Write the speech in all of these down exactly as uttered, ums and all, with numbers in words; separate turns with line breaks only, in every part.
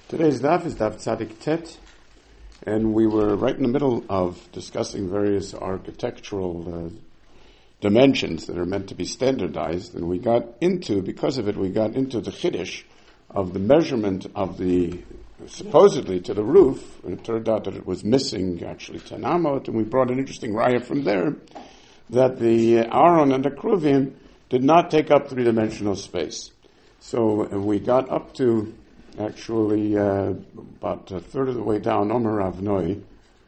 Today's daf is daf Tzadik Tet, and we were right in the middle of discussing various architectural uh, dimensions that are meant to be standardized, and we got into, because of it, we got into the chiddush of the measurement of the, supposedly to the roof, and it turned out that it was missing actually ten amot, and we brought an interesting raya from there, that the Aaron and the Kruvim did not take up three-dimensional space. So uh, we got up to actually uh, about a third of the way down, Omer Avnoi,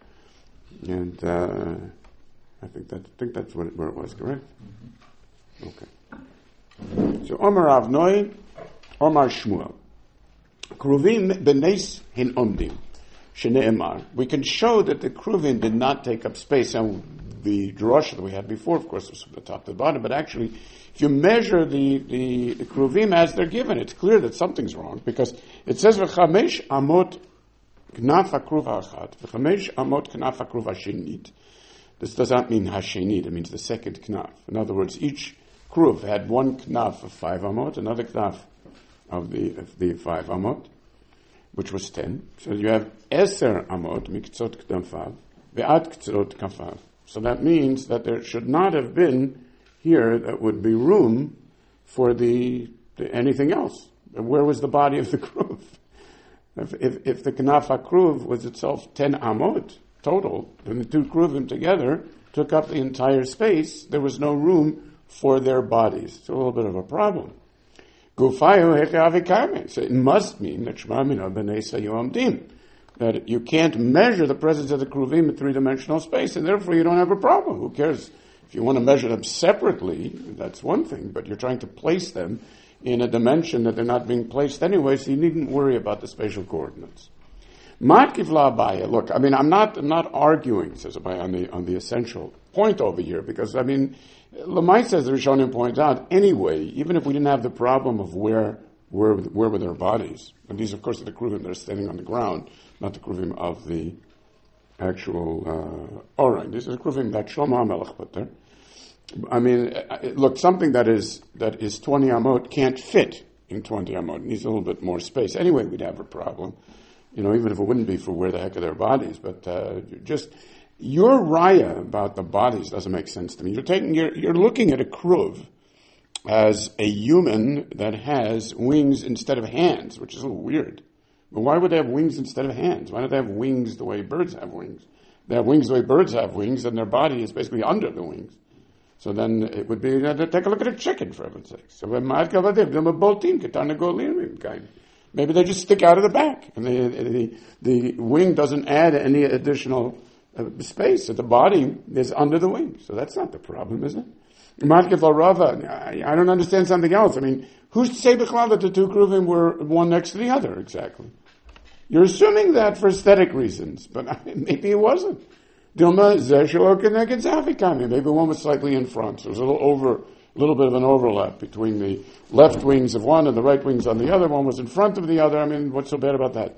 and uh, I think that I think that's what it, where it was, correct? Mm-hmm. Okay. So Omer Avnoi, Omar Shmuel, Kruvim benes hin omdim, sheneemar. We can show that the Kruvim did not take up space, and the drasha that we had before, of course, was from the top to the bottom, but actually, if you measure the, the, the Kruvim as they're given, it's clear that something's wrong, because it says, V'chamesh amot knaf hakruv ha'achad, V'chamesh amot knaf hakruv ha'shenit. This does not mean ha'shenit, it means the second knaf. In other words, each kruv had one knaf of five amot, another knaf of the, of the five amot, which was ten. So you have eser amot, miktzot knafav, ve'at ktzot kafav. So that means that there should not have been here that would be room for the, the anything else. Where was the body of the kruv? If, if, if the knaf hakruv was itself ten amot total, then the two kruvim together took up the entire space. There was no room for their bodies. It's a little bit of a problem. Gufayu hechavikame. So it must mean that Shema Mina b'nei sayomdim, that you can't measure the presence of the kruvim in three-dimensional space, and therefore you don't have a problem. Who cares? If you want to measure them separately, that's one thing, but you're trying to place them in a dimension that they're not being placed anyway, so you needn't worry about the spatial coordinates. Matkif la'abaya. Look, I mean, I'm not, I'm not arguing, says Abaya, on the, on the essential point over here, because, I mean, Lamai says, the Rishonim points out, anyway, even if we didn't have the problem of where, where, where were their bodies, and these, of course, are the kruvim that are standing on the ground, not the kruvim of the actual, uh, orang. These are the kruvim that Shlomo HaMelech put there. I mean, look, something that is that is twenty amot can't fit in twenty amot. It needs a little bit more space. Anyway, we'd have a problem, you know, even if it wouldn't be for where the heck are their bodies. But uh, just your raya about the bodies doesn't make sense to me. You're taking, you're, you're looking at a kruv as a human that has wings instead of hands, which is a little weird. But why would they have wings instead of hands? Why don't they have wings the way birds have wings? They have wings the way birds have wings, and their body is basically under the wings. So then it would be, uh, take a look at a chicken, for heaven's sake. So maybe they just stick out of the back, and the, the, the wing doesn't add any additional uh, space. So the body is under the wing. So that's not the problem, is it? I don't understand something else. I mean, who's to say B'chlal that the two kruvim were one next to the other, exactly? You're assuming that for aesthetic reasons, but I mean, maybe it wasn't. Maybe one was slightly in front. So there was a little over, a little bit of an overlap between the left wings of one and the right wings on the other. One was in front of the other. I mean, what's so bad about that?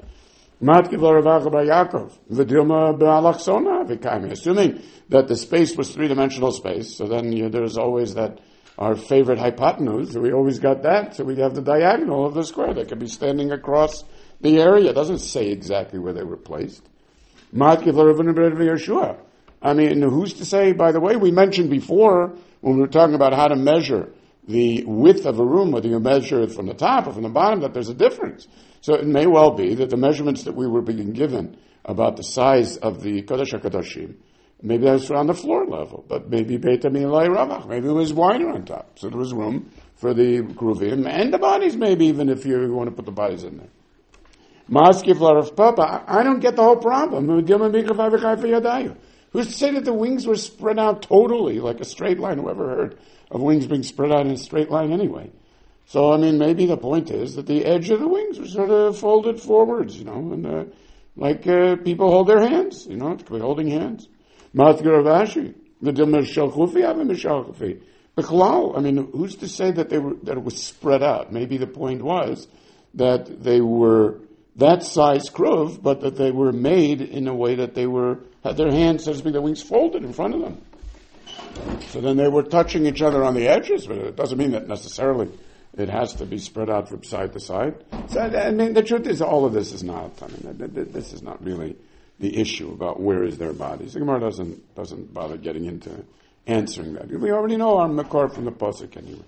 Assuming that the space was three-dimensional space, so then you know, there's always that, our favorite hypotenuse, so we always got that, so we have the diagonal of the square that could be standing across the area. It doesn't say exactly where they were placed. I mean, who's to say, by the way, we mentioned before, when we were talking about how to measure the width of a room, whether you measure it from the top or from the bottom, that there's a difference. So it may well be that the measurements that we were being given about the size of the Kodesh HaKadoshim, maybe that was on the floor level, but maybe Beit HaMilai Ravach, maybe it was wider on top. So there was room for the kruvim and the bodies, maybe, even if you want to put the bodies in there. Maskif Larav Papa, I don't get the whole problem. Who's to say that the wings were spread out totally, like a straight line? Whoever heard of wings being spread out in a straight line anyway? So, I mean, maybe the point is that the edge of the wings were sort of folded forwards, you know, and uh, like uh, people hold their hands, you know, holding hands. Matgaravashi, the Dilmashal Khufi, Avimashal Khufi. I mean, who's to say that they were that it was spread out? Maybe the point was that they were that size kruv, but that they were made in a way that they were had their hands, so to speak, their wings folded in front of them. So then they were touching each other on the edges, but it doesn't mean that necessarily it has to be spread out from side to side. So, I mean, the truth is, all of this is not, I mean, this is not really the issue about where is their bodies. The Gemara doesn't, doesn't bother getting into answering that. We already know our Makor from the Pasuk anyway.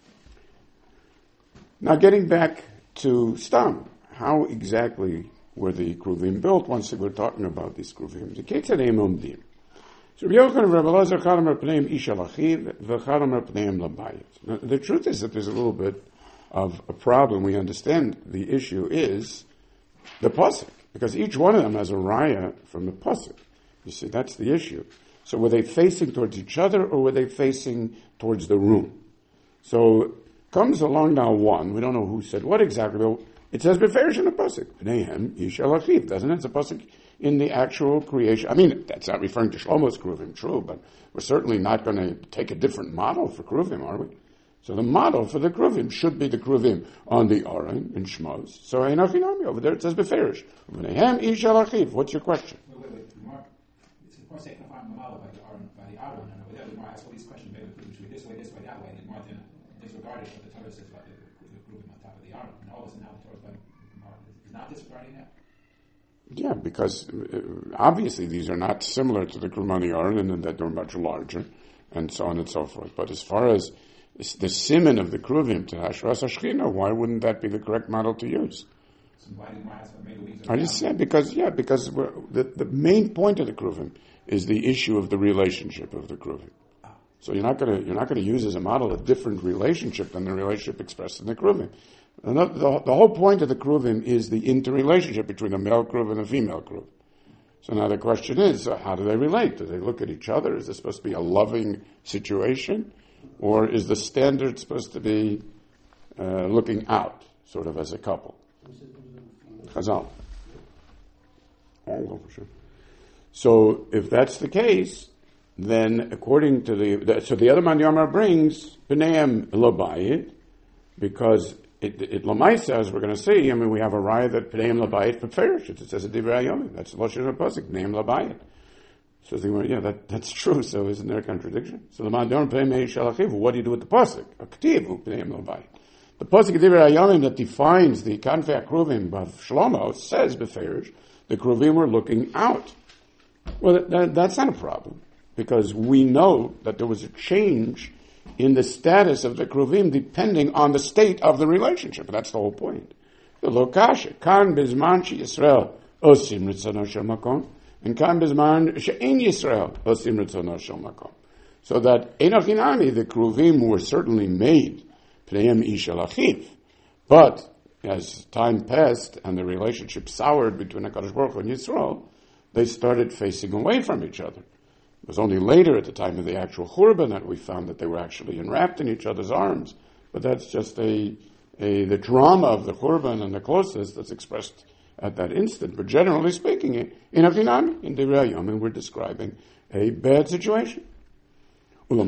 Now, getting back to Stam, how exactly were the Kruvim built? Once we're talking about these Kruvim. The Ketzadei Mumdim. So Rabbi Yochanan and Rabbi Elazar chadam ar pneim ish al achiv v'chadam ar pneim labayit. Now, the truth is that there's a little bit of a problem. We understand the issue is the pasuk, because each one of them has a raya from the pasuk. You see, that's the issue. So were they facing towards each other, or were they facing towards the room? So comes along now one. We don't know who said what exactly, but it says beferish in the pasuk. Pneihem ish al achiv, doesn't it? It's a pasuk in the actual creation. I mean, that's not referring to Shlomo's Kruvim, true, but we're certainly not going to take a different model for Kruvim, are we? So the model for the Kruvim should be the Kruvim on the Aron in Shmos. So Einachinami, over there it says Beferish. V'nehem ish al achiv. What's your question?
Wait, wait, wait. Mark, it's of course they can find the model by the Aron, by the Aron, and over there the Gemara asks all these questions, maybe the Kruvim should be this way, this way, that way, and the Gemara then disregarded what the Torah says about the Kruvim on top of the Aron. And all of a sudden now the Torah is by the Gemara. Is not disregarding that?
Yeah, because uh, obviously these are not similar to the Krumani Aron, and that they're much larger, and so on and so forth. But as far as the siman of the Kruvim to Hashras Hashchina, why wouldn't that be the correct model to use?
So why did Ma'as maybe
I just said because yeah, because we're, the the main point of the Kruvim is the issue of the relationship of the Kruvim. So you're not going to you're not going to use as a model a different relationship than the relationship expressed in the Kruvim. The, the, the whole point of the Kruvim is the interrelationship between a male Kruv and a female Kruv. So now the question is, uh, how do they relate? Do they look at each other? Is this supposed to be a loving situation? Or is the standard supposed to be uh, looking out, sort of as a couple? Chazal. Oh, for sure. So if that's the case, then according to the, the so the other man Yomar brings B'neim Labayit, because it, it Lamaisa, as we're going to see, I mean, we have a raya that Pneim Labayit Beferish. It says a Divrei Yomim. That's the Lashon HaPasuk, Pneim Labayit. So they were, yeah, that, that's true. So isn't there a contradiction? So the Ma'adon Pneim Shalachiv. What do you do with the pasuk? Aktiv Pneim Labayit. The pasuk Divrei Yomim that defines the Kanfei Kruvim of Shlomo says Beferish. The Kruvim were looking out. Well, that, that, that's not a problem, because we know that there was a change in the status of the Kruvim depending on the state of the relationship. That's the whole point. The Lokasha, Kan Bizman She Yisrael, Osim Ritzono Shel Makom, and Kan Bizman She'en Yisrael, Osim Ritzono Shel Makom. So that Einachinami, the Kruvim were certainly made, Pneim Ish Al Achiv, but as time passed and the relationship soured between HaKadosh Baruch Hu and Yisrael, they started facing away from each other. It was only later, at the time of the actual Churban, that we found that they were actually enwrapped in each other's arms. But that's just a, a the drama of the Churban and the closeness that's expressed at that instant. But generally speaking, in Avinami, in Divrei Yomim, we're describing a bad situation. But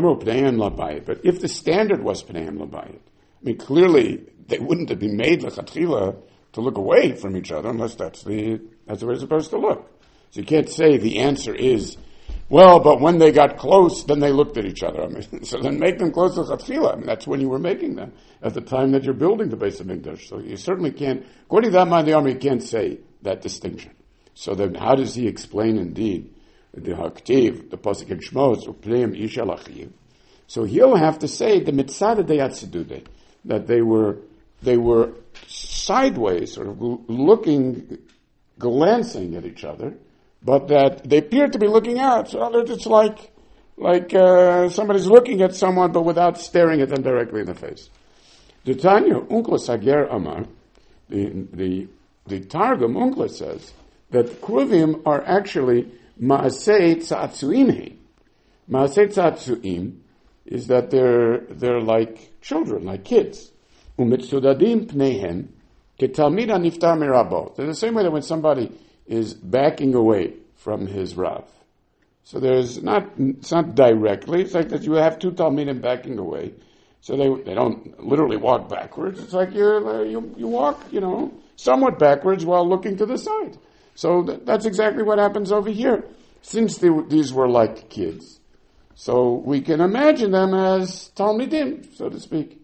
if the standard was Pneim Labayit, I mean, clearly they wouldn't have been made lechatchila to look away from each other unless that's the that's the way it's supposed to look. So you can't say the answer is, well, but when they got close, then they looked at each other. I mean, so then make them close to Chatchila. I mean, that's when you were making them, at the time that you're building the base of Mikdash. So you certainly can't, according to that man, the army can't say that distinction. So then how does he explain indeed the Haktiv, the Pasuk in Shmos, Upleim Ish Al Achiv? So he'll have to say the Mitzad Deyatsidude, that they were, they were sideways, sort of looking, glancing at each other, but that they appear to be looking out. So it's like, like uh, somebody's looking at someone, but without staring at them directly in the face. The Tanya Unkla Sager Amar, the the the Targum Unkla says that Kruvim are actually Maasei Tzatzuim. Maasei Tzatzuim is that they're they're like children, like kids. Umitzudadim Pneihem Ketalmida Niftar Mirabo. They're the same way that when somebody is backing away from his Rav. So there's not, it's not directly, it's like that you have two Talmidim backing away. So they they don't literally walk backwards. It's like you you you walk, you know, somewhat backwards while looking to the side. So th- that's exactly what happens over here. Since they, these were like kids, so we can imagine them as Talmidim, so to speak.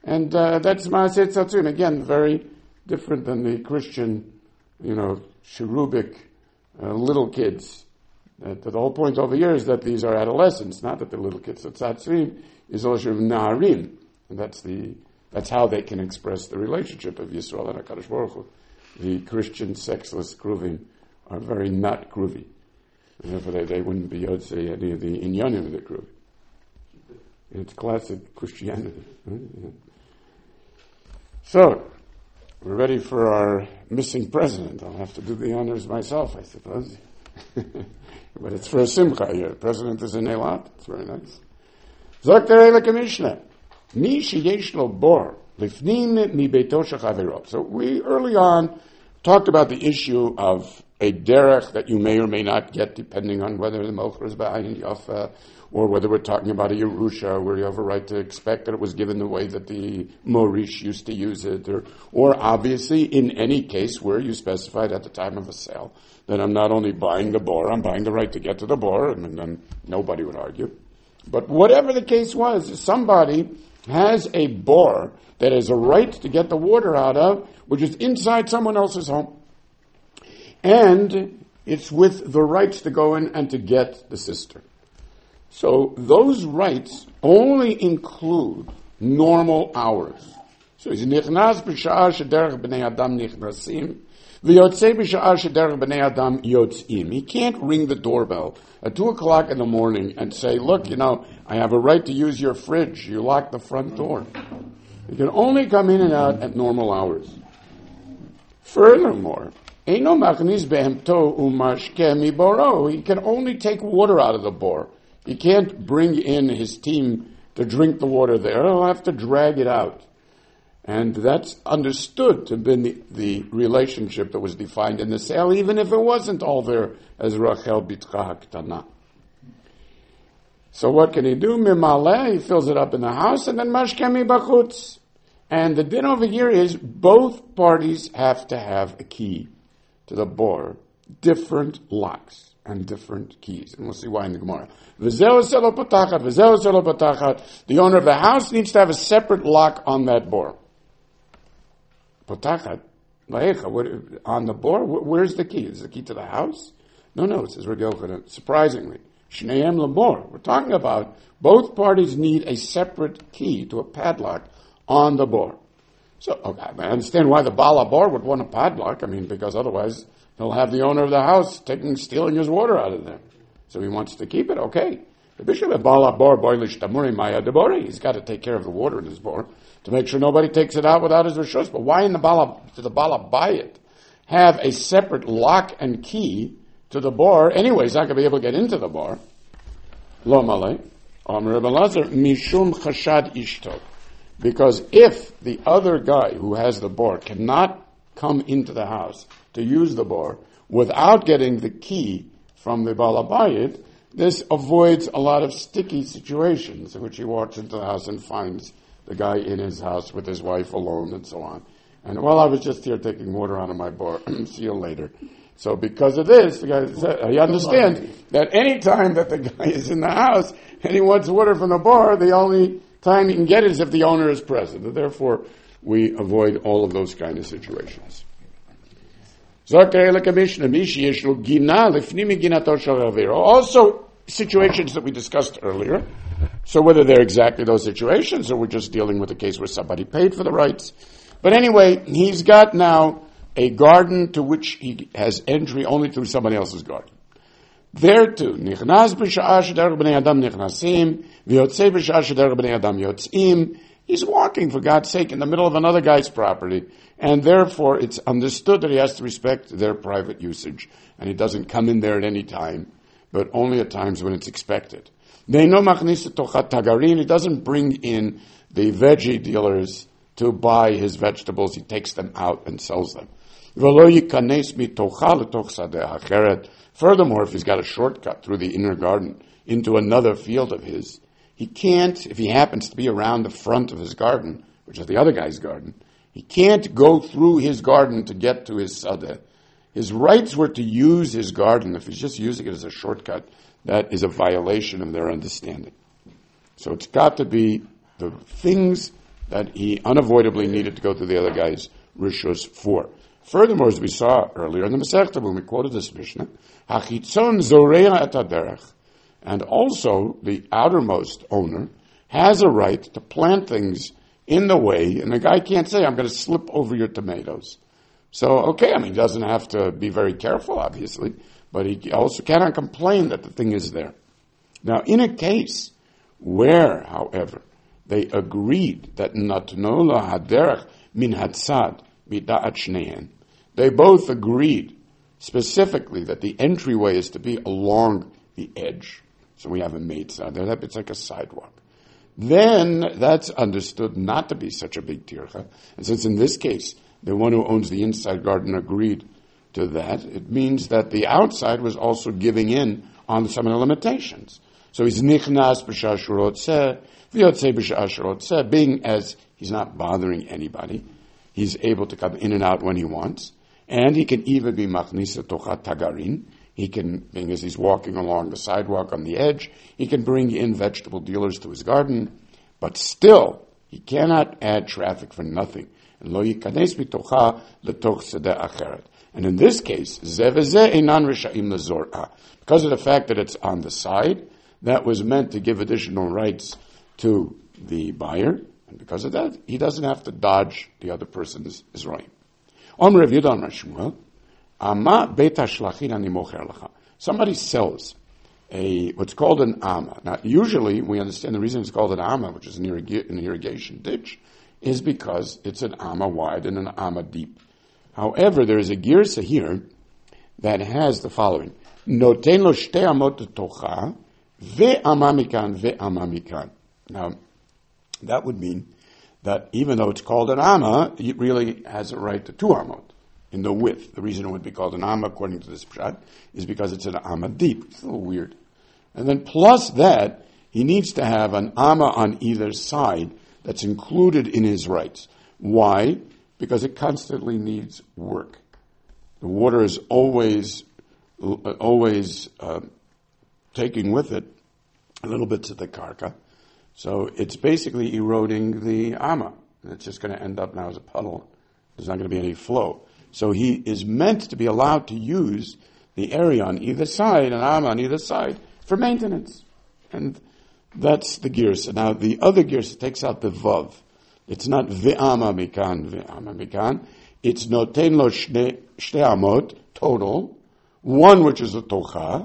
And uh, that's Maaseh Tzatzim. Again, very different than the Christian, you know, cherubic uh, little kids. Uh, the whole point over here is that these are adolescents, not that they're little kids. So Tzatzim is also Naharim. And that's the that's how they can express the relationship of Yisrael and HaKadosh Baruch Hu. The Christian sexless Kruvim are very not Kruvi. And therefore they, they wouldn't be able to say any of the Inyanim of the Kruvi. It's classic Christianity. Right? Yeah. So, we're ready for our missing president. I'll have to do the honors myself, I suppose. But it's for a simcha here. The president is in Eilat. It's very nice. Zok terei l'kamishna. Mi sheyesh lo bor lifnim mi beito shechavero. So we early on talked about the issue of a derech that you may or may not get depending on whether the mocher is ba'ayin yafa or whether we're talking about a Yerusha where you have a right to expect that it was given the way that the Morish used to use it, or, or obviously in any case where you specified at the time of a sale that I'm not only buying the bor, I'm buying the right to get to the bor, and then nobody would argue. But whatever the case was, somebody has a bor that has a right to get the water out of, which is inside someone else's home. And it's with the rights to go in and to get the cistern. So those rights only include normal hours. So he's nichnas b'sha'ah shederech b'nei adam nichnasim, v'yotzei b'sha'ah shederech b'nei adam yotzim. He can't ring the doorbell at two o'clock in the morning and say, look, you know, I have a right to use your fridge. You lock the front door. He can only come in and out at normal hours. Furthermore, eino machnis behemto umashke mi boro. He can only take water out of the bor. He can't bring in his team to drink the water there. He'll have to drag it out. And that's understood to have been the, the relationship that was defined in the sale, even if it wasn't all there as Rachel Bitcha Haktana. So what can he do? Mimaleh, he fills it up in the house, and then Mashkemi Bachutz. And the din over here is both parties have to have a key to the bor, different locks and different keys. And we'll see why in the Gemara. The owner of the house needs to have a separate lock on that bor. Potachat. On the bor? Where's the key? Is the key to the house? No, no, it says Rabbi Yochanan. Surprisingly. Shneim labor. We're talking about both parties need a separate key to a padlock on the bor. So, okay, I understand why the Baal bor would want a padlock. I mean, because otherwise he'll have the owner of the house taking, stealing his water out of there. So he wants to keep it, okay. The bishop of Baal bor boilish tamuri maya debori. He's got to take care of the water in his bor to make sure nobody takes it out without his rishus. But why in the Baal, to the Baal bayit have a separate lock and key to the bor? Anyway, he's not going to be able to get into the bor. Lo malay. Amr Rebbe Lazar, mishum chashad ishto. Because if the other guy who has the bor cannot come into the house to use the bor without getting the key from the Baal Bayit, this avoids a lot of sticky situations in which he walks into the house and finds the guy in his house with his wife alone and so on. And, well, I was just here taking water out of my bor. See you later. So because of this, the guy said, he understands that any time that the guy is in the house and he wants water from the bor, the only time he can get it is if the owner is present. And therefore, we avoid all of those kind of situations. Also, situations that we discussed earlier. So whether they're exactly those situations or we're just dealing with a case where somebody paid for the rights. But anyway, he's got now a garden to which he has entry only through somebody else's garden. There too, nichnas b'sha'ah shederech b'nei adam nichnasim, v'yotzei b'sha'ah shederech b'nei adam yotzim. He's walking, for God's sake, in the middle of another guy's property, and therefore it's understood that he has to respect their private usage, and he doesn't come in there at any time, but only at times when it's expected. He doesn't bring in the veggie dealers to buy his vegetables. He takes them out and sells them. Furthermore, if he's got a shortcut through the inner garden into another field of his, he can't, if he happens to be around the front of his garden, which is the other guy's garden, he can't go through his garden to get to his sadeh. His rights were to use his garden. If he's just using it as a shortcut, that is a violation of their understanding. So it's got to be the things that he unavoidably needed to go through the other guy's rishus for. Furthermore, as we saw earlier in the Masechta when we quoted this Mishnah, hachitzon zorea et haderech, and also the outermost owner has a right to plant things in the way, and the guy can't say, I'm going to slip over your tomatoes. So, okay, I mean, he doesn't have to be very careful, obviously, but he also cannot complain that the thing is there. Now, in a case where, however, they agreed that natno la haderech min hatzad mida'at shneihen, they both agreed specifically that the entryway is to be along the edge. So we have a meitzah there, it's like a sidewalk. Then that's understood not to be such a big tircha. And since in this case, the one who owns the inside garden agreed to that, it means that the outside was also giving in on some of the limitations. So he's nichnas b'shah shrotzeh, v'yotzeh b'shah shrotzeh, being as he's not bothering anybody, he's able to come in and out when he wants, and he can even be machnisa tocha tagarin. He can, being as he's walking along the sidewalk on the edge, he can bring in vegetable dealers to his garden, but still, he cannot add traffic for nothing. And lo yikanes mitocha letoch sedeh acheret. And in this case, zeh v'zeh einan risha'im lezor'ah. Because of the fact that it's on the side, that was meant to give additional rights to the buyer, and because of that, he doesn't have to dodge the other person's Israel. Om Rav Yehuda Amar Shmuel, Ama beit hashlachin ani mocher lecha. Somebody sells a what's called an ama. Now, usually we understand the reason it's called an ama, which is an, irrig- an irrigation ditch, is because it's an ama wide and an ama deep. However, there is a girsa here that has the following: Noten lo shtei amot tocha ve'ama mikan ve'ama mikan. Now, that would mean that even though it's called an amma, it really has a right to two amot in the width. The reason it would be called an amma, according to this pshat, is because it's an amma deep. It's a little weird. And then plus that, he needs to have an amma on either side that's included in his rights. Why? Because it constantly needs work. The water is always, always uh, taking with it a little bits of the karka. So it's basically eroding the amma. It's just going to end up now as a puddle. There's not going to be any flow. So he is meant to be allowed to use the area on either side, an amma on either side, for maintenance. And that's the girsa. Now the other girsa takes out the vav. It's not ve'ama mikan, ve'ama mikan. It's noten lo shne amot, total. One which is the tocha.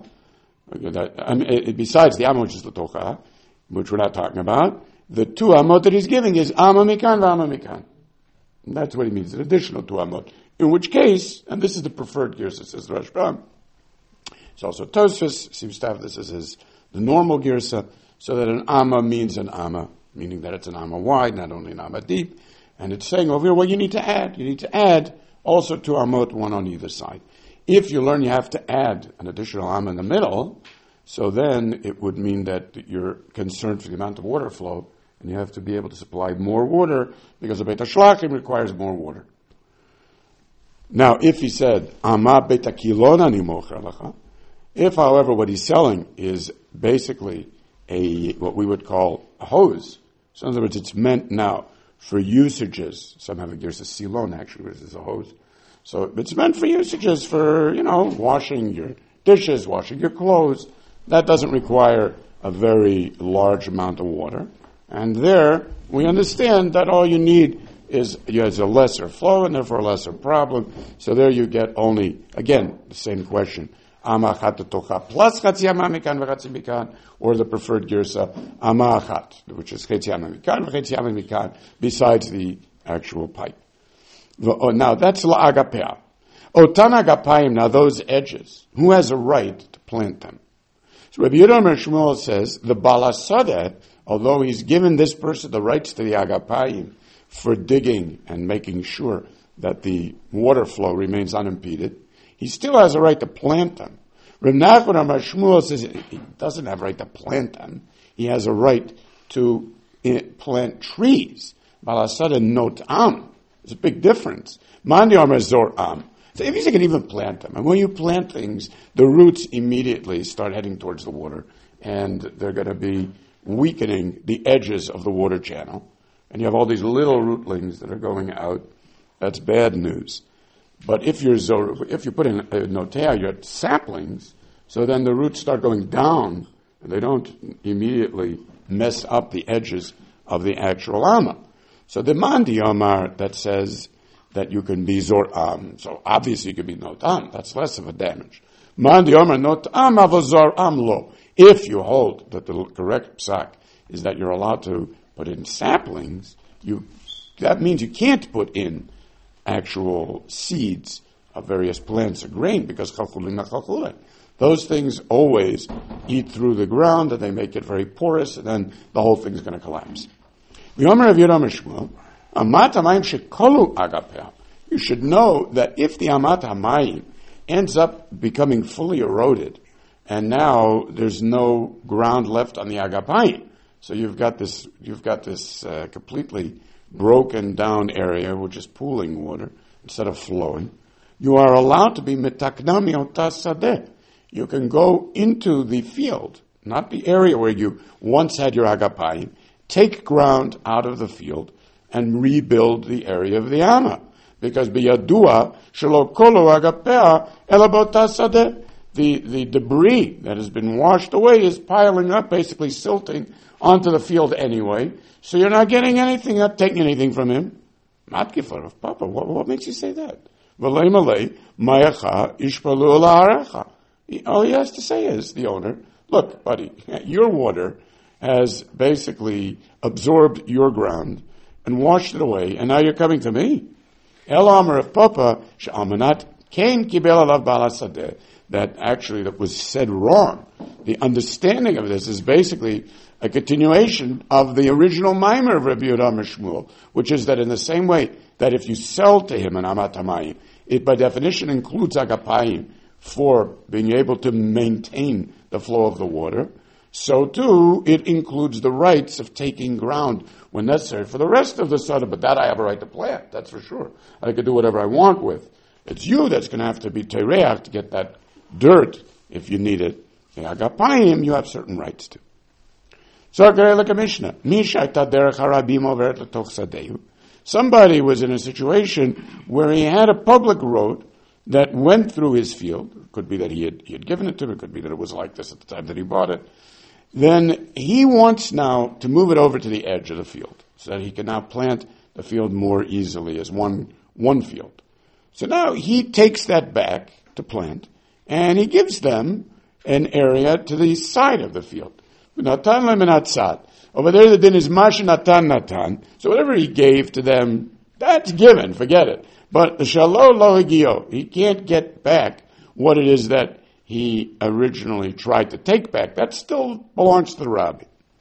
I mean, besides the amma which is the tocha, which we're not talking about, the two amot that he's giving is amma mikan, ve'ama mikan. And that's what he means, an additional two amot. In which case, and this is the preferred girsa, says the Rashbam. It's also Tosfos seems to have this as his, the normal girsa, so that an amma means an amma, meaning that it's an amma wide, not only an amma deep. And it's saying over here, well, you need to add. You need to add also two amot, one on either side. If you learn you have to add an additional amma in the middle, so then it would mean that you're concerned for the amount of water flow, and you have to be able to supply more water, because the Beit HaShlachim requires more water. Now, if he said, Ama Beit HaKilon ani mocher lecha, if, however, what he's selling is basically a what we would call a hose, so in other words, it's meant now for usages. Some have a girsa silon, actually, which is a hose. So it's meant for usages for, you know, washing your dishes, washing your clothes. That doesn't require a very large amount of water. And there, we understand that all you need is you has a lesser flow and therefore a lesser problem. So there you get only, again, the same question. Ama achat tocha plus chatzi ama mikan v'chatzi mikan, or the preferred girsa, ama achat, which is chatzi ama mikan v'chatzi ama mikan, besides the actual pipe. Now, that's la'agapea. Otan agapayim, now those edges, who has a right to plant them? So Rabbi Yehuda Amar Shmuel says, the balasadeh, although he's given this person the rights to the agapayim for digging and making sure that the water flow remains unimpeded, he still has a right to plant them. Rav Nachman Amar Shmuel says he doesn't have a right to plant them. He has a right to plant trees. Balasadeh not am. There's a big difference. Mandi Amar zor am. So if you can even plant them, and when you plant things, the roots immediately start heading towards the water, and they're going to be weakening the edges of the water channel. and you have all these little rootlings that are going out, that's bad news. But if you're zor- if you put in a notea, you have saplings, so then the roots start going down, and they don't immediately mess up the edges of the actual ama. So the mandi omar that says that you can be zoram, so obviously you can be notam, that's less of a damage. Mandi omar notam avozoram lo. If you hold that the correct psak is that you're allowed to put in saplings, you that means you can't put in actual seeds of various plants or grain because chalchulin chalchulin. Those things always eat through the ground and they make it very porous, and then the whole thing is going to collapse. You should know that if the amat hamayim ends up becoming fully eroded, and now there's no ground left on the agapayim, so you've got this you've got this uh, completely broken down area which is pooling water instead of flowing. You are allowed to be mitaknami otasadeh. You can go into the field, not the area where you once had your agapayim, take ground out of the field and rebuild the area of the ama. Because biyadua shelo kolo agapea elabotasadeh. The, the debris that has been washed away is piling up, basically silting onto the field anyway. So you're not getting anything, not taking anything from him. Matgifar of Papa, what, what makes you say that? V'lei malei mayacha ishpalu la'arecha. All he has to say is, the owner, look, buddy, your water has basically absorbed your ground and washed it away, and now you're coming to me. El Amar of Papa, she'amanat kain kibel alav balasadeh. That actually that was said wrong. The understanding of this is basically a continuation of the original mimer of Rabbi Yehuda Shmuel, which is that in the same way that if you sell to him an amat hamayim, it by definition includes agapayim for being able to maintain the flow of the water, so too it includes the rights of taking ground when necessary for the rest of the sada. But that I have a right to plant, that's for sure. I can do whatever I want with. It's you that's going to have to be tereach to get that dirt if you need it. The agapayim you have certain rights to. So like a Mishnah, somebody was in a situation where he had a public road that went through his field. It could be that he had, he had given it to him. It could be that it was like this at the time that he bought it. Then he wants now to move it over to the edge of the field so that he can now plant the field more easily as one, one field. So now he takes that back to plant, and he gives them an area to the side of the field. Over there the din is mash natan natan. So whatever he gave to them, that's given, forget it. But the shalo lo hagio, he can't get back what it is that he originally tried to take back. That still belongs to the rabbi.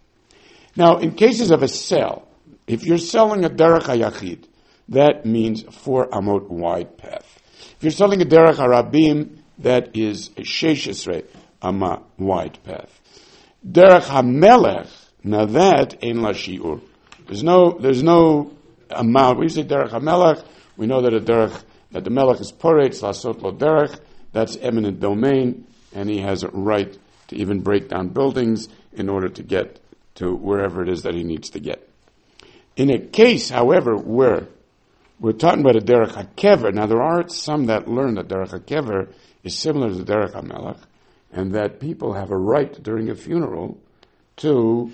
Now, in cases of a sale, if you're selling a derech hayachid, that means four amot wide path. If you're selling a derech harabim, that is a sheish esrei ama wide path. Derech hamelech, now that ein la shiur. There's no, there's no amount. When you say derech hamelech, we know that a derech, that the melech is poretz lasot lo derech. That's eminent domain, and he has a right to even break down buildings in order to get to wherever it is that he needs to get. In a case, however, where we're talking about a derech hakever, now there are some that learn that derech hakever is similar to the derech hamelech, and that people have a right during a funeral to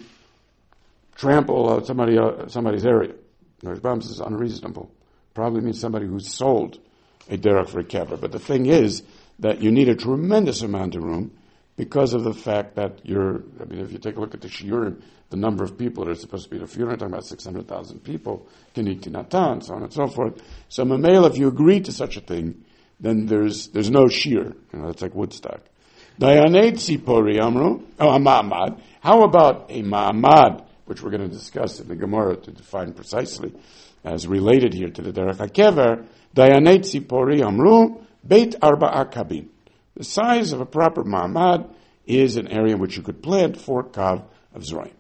trample uh, somebody uh, somebody's area. Now, this is unreasonable. Probably means somebody who sold a derech for a kever. But the thing is that you need a tremendous amount of room because of the fact that you're, I mean, if you take a look at the shiurim, the number of people that are supposed to be at a funeral, talking about six hundred thousand people, kiniti natan, so on and so forth. So mamel, if you agree to such a thing, then there's there's no shiur. You know, it's like Woodstock. Dayanei tzipori amru, oh, a ma'amad. How about a ma'amad, which we're going to discuss in the Gemara to define precisely, as related here to the derech hakever? Dayanei tzipori amru, beit arba'a kabin. The size of a proper ma'amad is an area in which you could plant four kav of zrayim.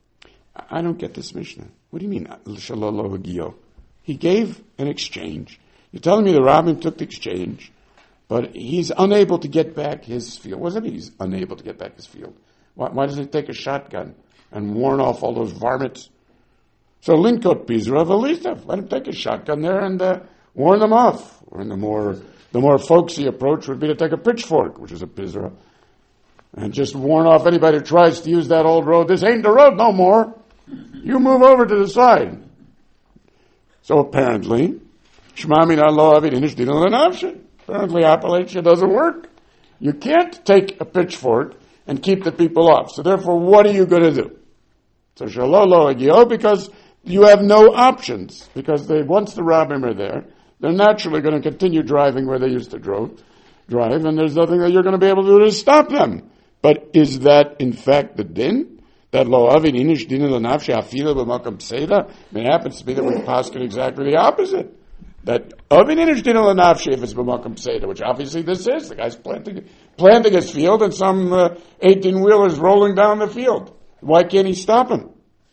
I don't get this Mishnah. What do you mean, shelo lo hagio? He gave an exchange. You're telling me the rabbin took the exchange, but he's unable to get back his field. What does that mean he's unable to get back his field? Why, why doesn't he take a shotgun and warn off all those varmints? So linkot pizra v'litav. Let him take a shotgun there and uh, warn them off. And the more the more folksy approach would be to take a pitchfork, which is a pizra, and just warn off anybody who tries to use that old road. This ain't the road no more. You move over to the side. So apparently, Shema mina lo avid inish dina l'nafshe. Apparently Appalachia doesn't work. You can't take a pitchfork and keep the people off. So therefore, what are you going to do? So shalolo agio, because you have no options. Because they, once the rabbim are there, they're naturally going to continue driving where they used to drove, drive, and there's nothing that you're going to be able to do to stop them. But is that in fact the din? That lo avid inish dina l'nafshe afila b'makam pseida? It happens to be that we paskin exactly the opposite. That avid inish dina l'nafshe if it's b'makam pseida, which obviously this is. The guy's planting, planting his field and some uh, eighteen-wheelers rolling down the field. Why can't he stop him?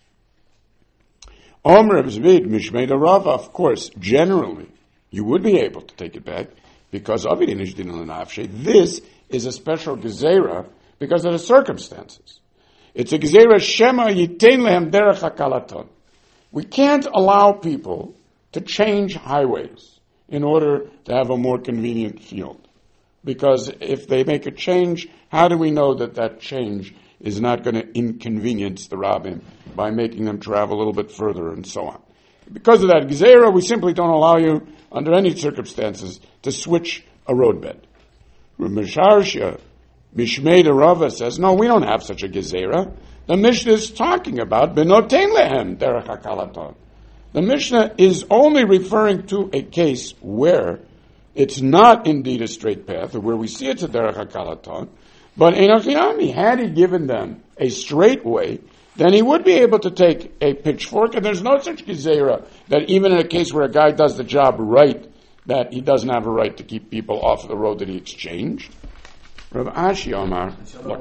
Omer of Zvid, Mishmeida Rava, of course, generally, you would be able to take it back, because avid inish dina l'nafshe, this is a special gezerah because of the circumstances. It's a gezerah shema yitein lehem derech hakalaton. We can't allow people to change highways in order to have a more convenient field. Because if they make a change, how do we know that that change is not going to inconvenience the rabbim by making them travel a little bit further and so on? Because of that gezerah, we simply don't allow you, under any circumstances, to switch a roadbed. Misharsha, Mishmeida Rava says, no, we don't have such a gezerah. The Mishnah is talking about benotein lehem derech hakalaton. The Mishnah is only referring to a case where it's not indeed a straight path, or where we see it's a derech hakalaton, but Enochiami, had he given them a straight way, then he would be able to take a pitchfork, and there's no such gezerah that even in a case where a guy does the job right, that he doesn't have a right to keep people off the road that he exchanged. Rav Ashi Omar,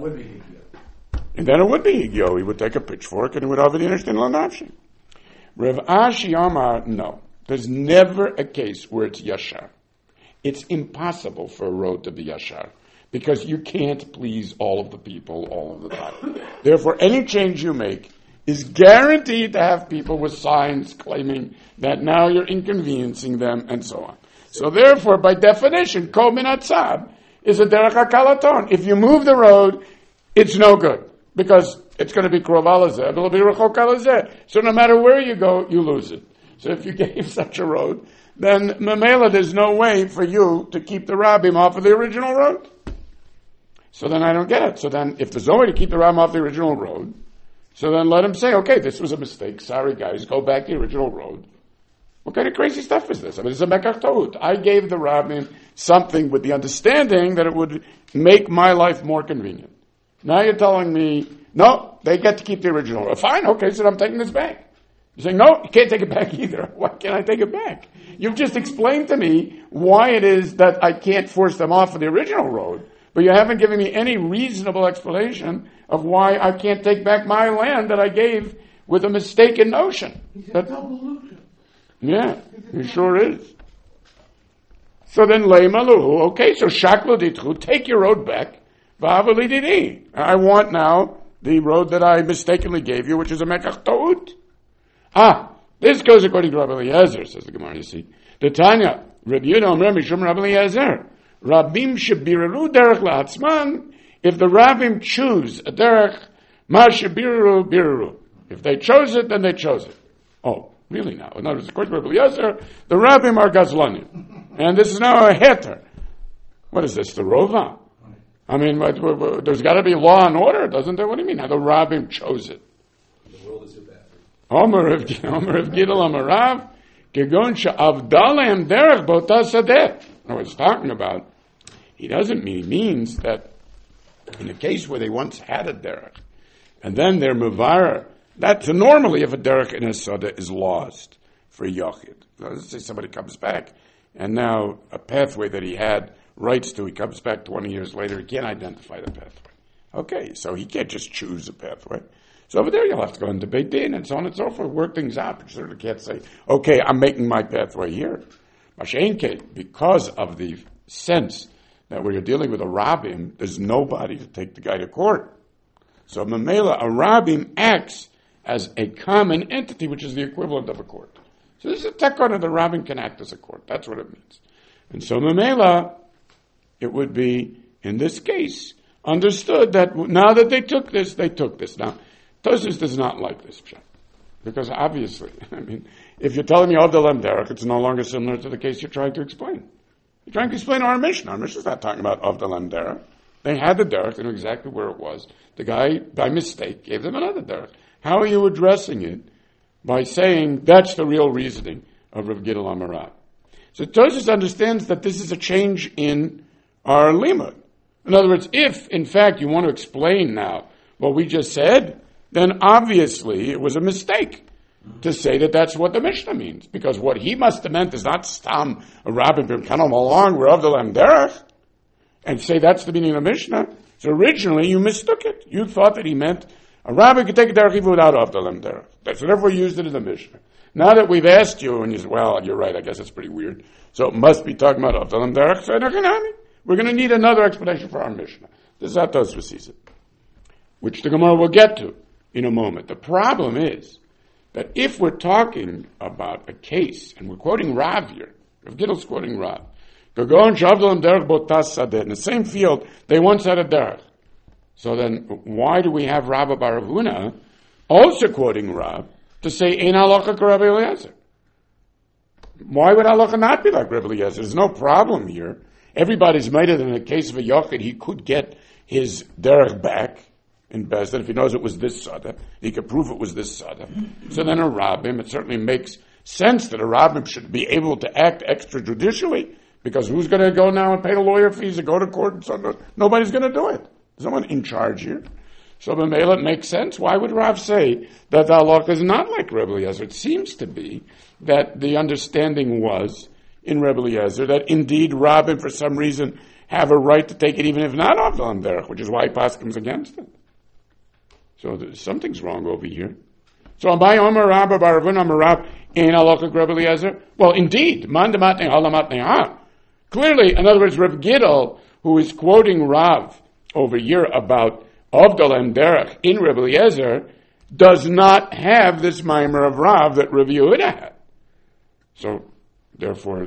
and then it would be higyo. He would take a pitchfork and he would have it in l'nafshi. Rav Ashi Omar, no. There's never a case where it's yashar. It's impossible for a road to be yashar, because you can't please all of the people all of the time. Therefore, any change you make is guaranteed to have people with signs claiming that now you're inconveniencing them and so on. So therefore, by definition, kol min hatzad is a derech hakalaton. If you move the road, it's no good, because it's going to be krov alazeh, it'll be rechok alazeh. So no matter where you go, you lose it. So if you gave such a road, then memela, there's no way for you to keep the rabbim off of the original road. So then I don't get it. So then, if there's no way to keep the rabbim off the original road, so then let him say, okay, this was a mistake. Sorry, guys, go back to the original road. What kind of crazy stuff is this? I mean, it's a mekach tohut. I gave the rabbim something with the understanding that it would make my life more convenient. Now you're telling me, no, they get to keep the original road. Fine, okay, so I'm taking this back. You're saying, no, you can't take it back either. Why can't I take it back? You've just explained to me why it is that I can't force them off of the original road, but you haven't given me any reasonable explanation of why I can't take back my land that I gave with a mistaken notion. That, yeah, he sure is. So then, leimalu, okay, so shaklo ditchu, take your road back. V'avali didi. I want now the road that I mistakenly gave you, which is a mekach tohut. Ah, this goes according to Rabbi Eliezer, says the Gemara, you see. The Tanya, Rabbi Yehuda Omer Mishum Rabbi Eliezer. Rabbim shebiraru derech la'atzman. If the Rabbim choose a derech, ma shebiraru biraru. If they chose it, then they chose it. Oh, really now? In other words, according to Rabbi Eliezer, the Rabbim are gazlanim. And this is now a heter. What is this, the Rova? I mean, there's got to be law and order, doesn't there? What do you mean? Now the Rabbim chose it.
The world is your bathroom.
Omer of Gidel Amarav, Gegon she'avdalem derech bota sadeh. No, what he's talking about, he doesn't mean, he means that in a case where they once had a derech, and then they're mevarer, that's normally if a derech in a sada is lost for yochid. Let's say somebody comes back, and now a pathway that he had rights to, he comes back twenty years later, he can't identify the pathway. Okay, so he can't just choose a pathway. So over there you'll have to go into Beit Din and so on and so forth, work things out. You certainly can't say, okay, I'm making my pathway here. Mashenke, because of the sense that when you're dealing with a rabbim, there's nobody to take the guy to court. So Mamela, a rabbim acts as a common entity, which is the equivalent of a court. So this is a tekon, and the rabbin can act as a court. That's what it means. And so Mamela, it would be, in this case, understood that now that they took this, they took this. Now, Tosfos does not like this pshat. Because obviously, I mean, if you're telling me of the Lem Derech, it's no longer similar to the case you're trying to explain. You're trying to explain our Mishnah. Our Mishnah is not talking about of the Lem Derech. They had the derech, they knew exactly where it was. The guy, by mistake, gave them another derech. How are you addressing it? By saying that's the real reasoning of Rav Gidel Amarav. So Tosfos understands that this is a change in our limud. In other words, if, in fact, you want to explain now what we just said, then obviously it was a mistake to say that that's what the Mishnah means. Because what he must have meant is not stam a rabbin b'mkanom along, we're of the Lem Derech, and say that's the meaning of the Mishnah. So originally you mistook it. You thought that he meant a rabbi could take a derech even without of the Lem Derech. That's therefore used it in the Mishnah. Now that we've asked you, and you say, well, you're right, I guess it's pretty weird. So it must be talking about of the Lem Derech. So we're going to need another explanation for our Mishnah. This is how Tosfos sees it, which the Gemara will get to in a moment. The problem is that if we're talking about a case, and we're quoting Rav here, Rav Gidel's quoting Rav, in the same field, they once had a derech. So then, why do we have Rabbi Bar Huna also quoting Rav to say, Ein halacha k'Rabbi Eliezer? Why would halacha not be like Rabbi Eliezer? There's no problem here. Everybody's made it in the case of a yochid, he could get his derech back in Bezdin. If he knows it was this sada, he could prove it was this sada. So then a rabbim, it certainly makes sense that a rabbim should be able to act extrajudicially. Because who's going to go now and pay the lawyer fees and go to court? And so no, nobody's going to do it. There's no one in charge here. So B'meila, it makes sense. Why would Rav say that the halacha is not like Rebbe Eliezer? It seems to be that the understanding was in Rebbe Eliezer that indeed Rabbim, for some reason, have a right to take it even if not of the Lem Derech, which is why Paskim's against it. So something's wrong over here. So Abai Omer Rabba Baravun Omer Rav Ein halacha Rebbe Eliezer. Well, indeed, Man dematnei halamatnei ha. Clearly, in other words, Rav Gidel, who is quoting Rav over here about of the Lem Derech in Rebbe Eliezer, does not have this mimer of Rav that Rav Yehuda had. So, therefore,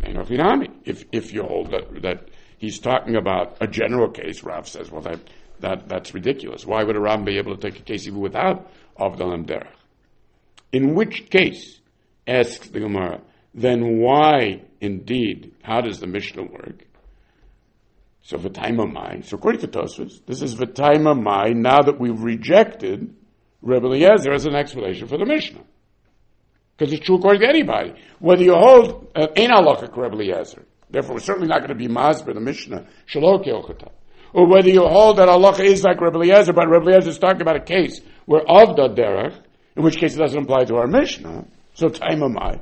if if you hold that that he's talking about a general case, Rav says, well, that that that's ridiculous. Why would a Rav be able to take a case even without of the Lem Derech? In which case, asks the Gemara, then why, indeed, how does the Mishnah work? So v'taima mai. So according to Tosfos, this is v'taima mai. Now that we've rejected Rebbe Eliezer as an explanation for the Mishnah, because it's true according to anybody. Whether you hold ein halacha Rebbe Eliezer, therefore we're certainly not going to be masber the Mishnah shelo keochata, or whether you hold that halacha is like Rebbe Eliezer, but Rebbe Eliezer is talking about a case where of the derech, in which case it doesn't apply to our Mishnah. So taima mai.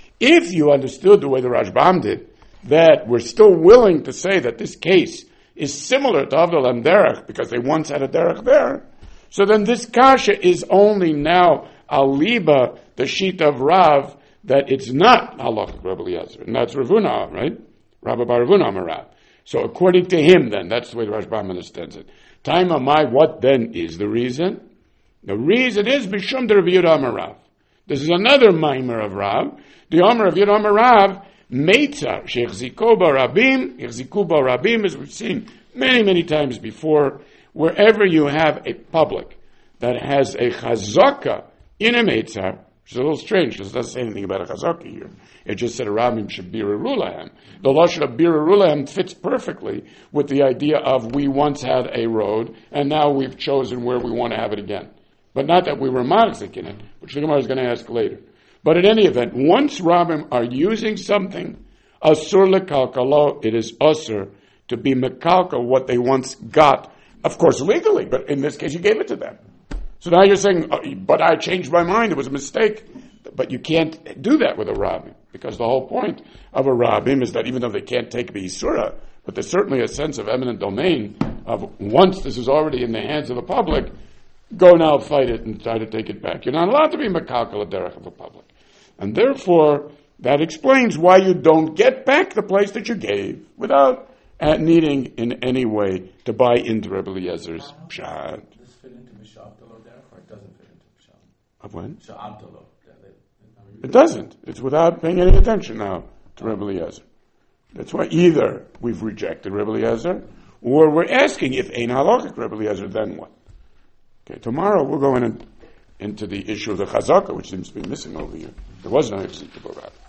If you understood the way the Rashbam did, that we're still willing to say that this case is similar to Avdol and Derech because they once had a Derech there, so then this kasha is only now aliba, the sheet of Rav, that it's not halacha Rebbe Eliezer, and that's Ravuna, right? Rabbi Bar Ravuna Amarav. So according to him, then, that's the way the Rashbam understands it. Time Amai, what then is the reason? The reason is Bishum de Rav Yehuda Amarav. This is another maimer of Rav. The Omer of Yidam Rav, Meitzah, Shechziko Barabim, Echziku Barabim, as we've seen many, many times before, wherever you have a public that has a chazaka in a Meitzah, which is a little strange because it doesn't say anything about a chazaka here. It just said Rabim should bira rulahem. The lashon of bira rulahem fits perfectly with the idea of we once had a road and now we've chosen where we want to have it again. But not that we were machzik in it, which the Gemara is going to ask later. But in any event, once Rabbim are using something, asur lekalkalo, it is asur to be mekalka what they once got, of course legally, but in this case you gave it to them. So now you're saying, oh, but I changed my mind, it was a mistake. But you can't do that with a Rabbim, because the whole point of a Rabbim is that even though they can't take the Isura, but there's certainly a sense of eminent domain of once this is already in the hands of the public, go now fight it and try to take it back. You're not allowed to be mekalkal derech of the public. And therefore, that explains why you don't get back the place that you gave without uh, needing in any way to buy into Rebbe Eliezer's pshat.
Does this fit into Mishal Delo Derech, or it doesn't fit into Mishal?
Of when?
Sha'amtolo.
It doesn't. It's without paying any attention now to Rebbe Eliezer. That's why either we've rejected Rebbe Eliezer, or we're asking if Ein Halachic Rebbe Eliezer, then what? Okay, tomorrow we're going in, into the issue of the Chazaka, which seems to be missing over here. There was no Yitzhak about that.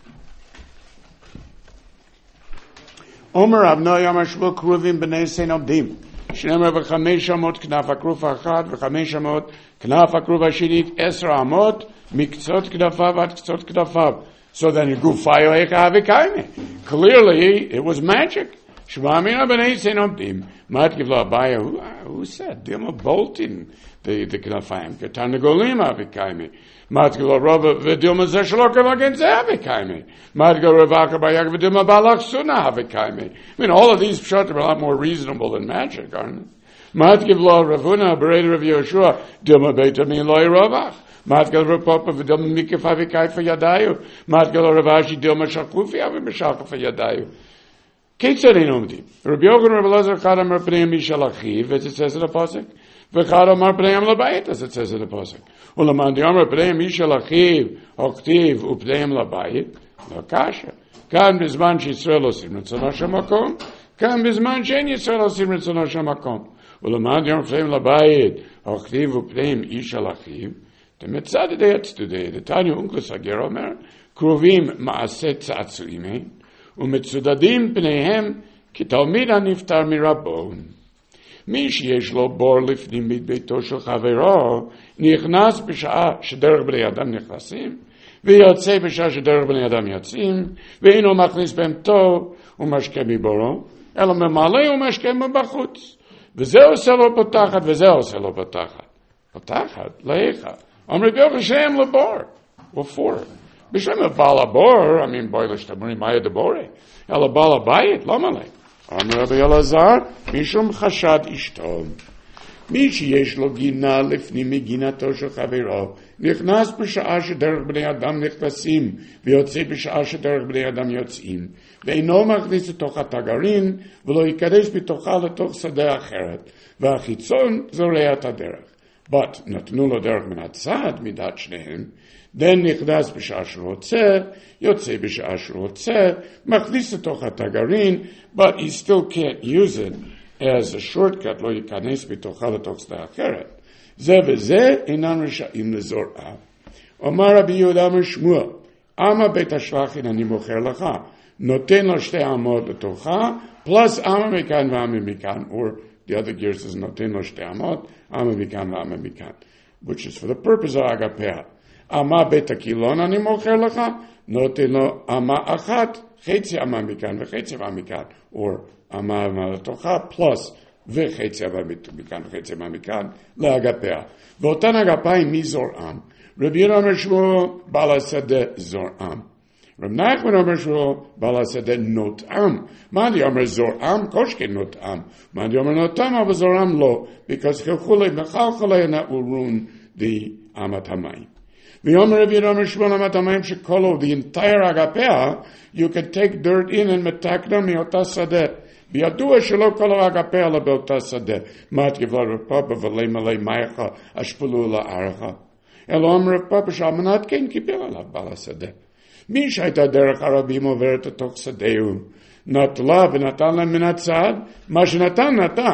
Omer Avnoi Amar Shmuel Kruvim B'nei Sein Abdim. Shneimar v'chamesh amot knaf akruv achad v'chamesh amot knaf akruv hashinit esra amot miktzot knafav ad ktzot knafav. So then you go fayo eka havikaime. Clearly, it was magic. Shvamina b'nei Sein Abdim. Mat givla abaya. Who, who said? Dilma bolting the the knafayim. Ketan negolim havikaime. Mat givla Rabba v'dilma zeshalokam against havikaime. Mat givla Ravaka bayag v'dilma balach suna havikaime. I mean, all of these pshat are a lot more reasonable than magic, aren't they? Mat givla Ravuna b'reder of Yehoshua dilma beita min loy ravach. Matgal Rapapa v'dilma mikif havikai for Yadayu. Matgal Ravashi dilma shakufi havimeshaka for Yadayu. Ketzad enomdim. Rabbi Yochanan Rabbi Elazar chad amar pnei mishal achiv, as it says in the pasuk. V'chad amar pnei labayit, as it says in the pasuk. U'laman di amar pnei mishal achiv, oktiv u'pnei labayit. No kasha. Kan bizman sheYisrael osim ritzon Hashem makom. Kan bizman she'en Yisrael osim ritzon Hashem makom. U'laman di amar pnei labayit, oktiv u'pnei mishal achiv. The mitzad deyat today, the Tanya Unkos Hager Omer, Kruvim ma'aseh tzatzuimei, u'metzudadim pneihem כתלמיד הנפטר מרבו. מי שיש לו בור לפנים מביתו של חברו, נכנס בשעה שדרך בני אדם נכנסים, ויוצא בשעה שדרך בני אדם יוצאים, ואינו מכניס בהמתו ומשקה מבורו, אלא ממלא ומשקה מבחוץ. וזה עושה לו פותחת, וזה עושה לו פותחת. פותחת, לאיכה. אמרי ביוך השם לבור. ופור. בשם הבעל הבור, I mean, בואי לשתמרי, מה ידבורי? אלא בעל הבית, לא מלא. אמר רבי אלעזר, משום חשד אשתו. מי שיש לו גינה לפנים מגינתו של חברו, נכנס בשעה שדרך בני אדם נכנסים, ויוצא בשעה שדרך בני אדם יוצאים, ואינו מכניס לתוך התגרין, ולא ייכנס בתוכה לתוך שדה אחרת, והחיצון זורע את הדרך. but נתנו לו דרך מן הצד, מידת שניהם, then נכנס בשעה שרוצה, יוצא בשעה שרוצה, מכניס לתוך התגרין, but he still can't use it as a shortcut, לא ייכנס בתוכה לתוך שדה אחרת. זה וזה אינם רשאים לזורעה. אומר רבי יהודה אמר שמואל, אמה בית השלחין אני מוכר לך, נותן לו שתי אמות לתוכה, plus אמה מכאן ואמה מכאן, or the other gear says נותן לו שתי אמות, אמה מכאן ואמה מכאן, which is for the purpose of אגפיה. אמה בית הקילון אני מוכר לך, נותן לו אמה אחת, חצי אמה מכאן וחצי אמה מכאן, or אמה אמה לתוכה, plus וחצי אמה מכאן וחצי אמה מכאן, לאגפיה. ואותן אגפיים מי זורעם? רבי יהודה אומר שמואל, בעל השדה זורעם. רב נחמן אומר שמואל, בעל השדה נוטעם. מה די אומר זורעם? קושקי נוטעם. מה די אומר נוטעם, אבל זורעם לא, because ככולי מחלחלי, and that will ruin the amat hamayim. ויאמר רבי יהודה אומר שמואל אמת המים שכל the entire אגפיה, you can take dirt in and מתקנה מאותה שדה. בידוע שלא כל האגפיה אלא באותה שדה. מה תגבלה רב פאפה ולא מלא מייך אשפלו לערכה. אלא אומר רב פאפה שהמנת כן קיבל עליו בעל השדה. מי שהייתה דרך הרבים עוברת לתוך שדהו, נטלה ונתן להם מן הצד, מה שנתן נתן,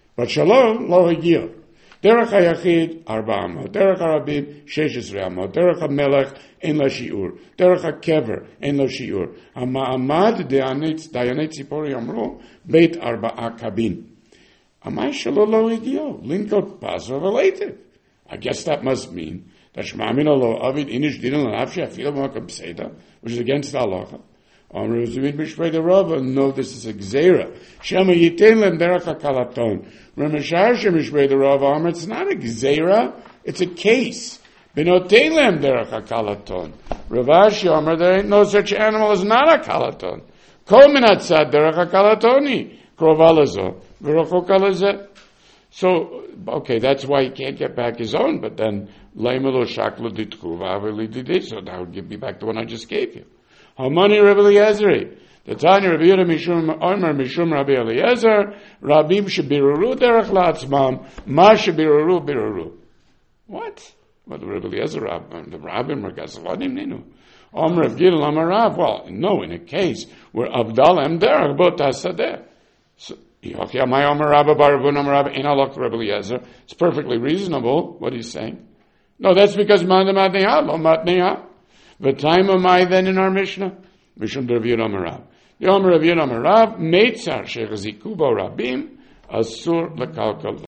ושלא לא הגיע. דרך היחיד ארבע אמות, דרך הרבים שש עשרה אמות, דרך המלך אין לה שיעור, דרך הקבר אין לה שיעור. המעמד דייני ציפורי אמרו בית ארבעה קבין. המאי שלו לא הגיעו, לנקות פסו ולהיטב. I guess that must mean that שמאמין לו אביד איניש דינן לנפשי אפילו במקום פסיידה, which is against the halacha. Amr Zubin Bishvei the Rava, no, this is a gzeira. Shema yitain lem derech hakalaton. Rameshar Shem Bishvei the Rava, Amr, it's not a gzeira, it's a case. Benotain lem derech hakalaton. Ravashi Amr, there ain't no such animal as not a kalaton. Kol minatzad derech hakalatoni. Krovalazo. V'rocho kalazeh. So, okay, that's why he can't get back his own, but then, Laimelo shaklo ditchu, v'aveli didit, so that would give me back the one I just gave you. Hamani Rabbi Eliezer. The Tanya Rabbi Yehuda Mishum Omer Mishum Rabbi Eliezer. Rabim shebiruru derech la'atzmam. Ma shebiruru biruru. What? What the Rebbe Eliezer Rab, the Rabbim are Gazaladim Ninu. Om Rav Gil Amarav. Well, no, in a case where Avdal Em Derech Bot Hasadeh. So, it's perfectly reasonable what he's saying. No, that's because Manda Matneha, Lo Matneha. The time of my then in our Mishnah, Mishum Rav Yud Amarav. The Om Rav Yud Amarav, Meitzar Shechazikubo Rabim, Asur Lekalkal